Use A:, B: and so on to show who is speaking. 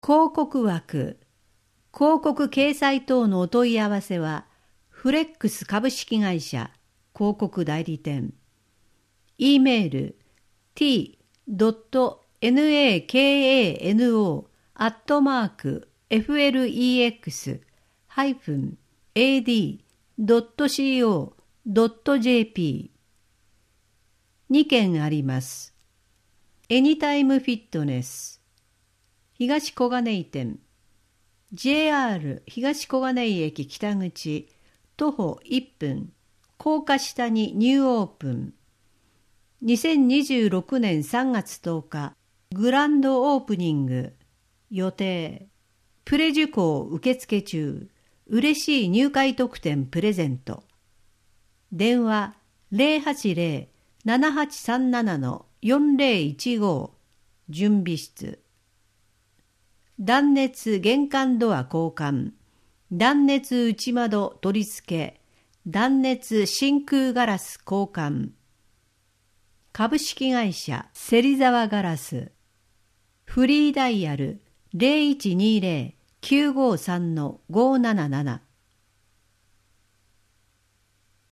A: 広告枠、広告掲載等のお問い合わせは、フレックス株式会社広告代理店。e メール t.nakano@flex-ad.co.jp 2件あります。エニタイムフィットネス東小金井店 JR 東小金井駅北口徒歩1分高架下にニューオープン。2026年3月10日グランドオープニング予定。プレ受講受付中。嬉しい入会特典プレゼント。電話080-7837-4015準備室。断熱玄関ドア交換。断熱内窓取り付け。断熱真空ガラス交換。株式会社芹沢ガラス。フリーダイヤル 0120-953-577